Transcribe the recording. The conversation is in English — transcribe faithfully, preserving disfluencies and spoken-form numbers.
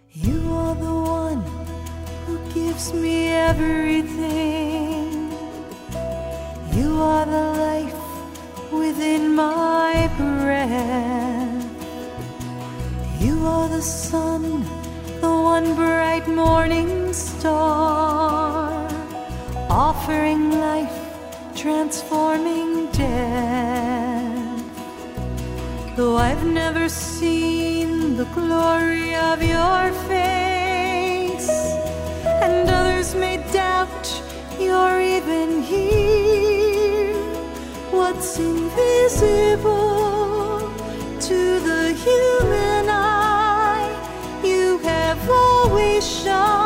You are the one who gives me everything. You are the life within my breath. You are the sun, the one bright morning star, offering life, transforming death. Though I've never seen the glory of your face, and others may doubt you're even here, what's invisible to the human eye, you have always shown.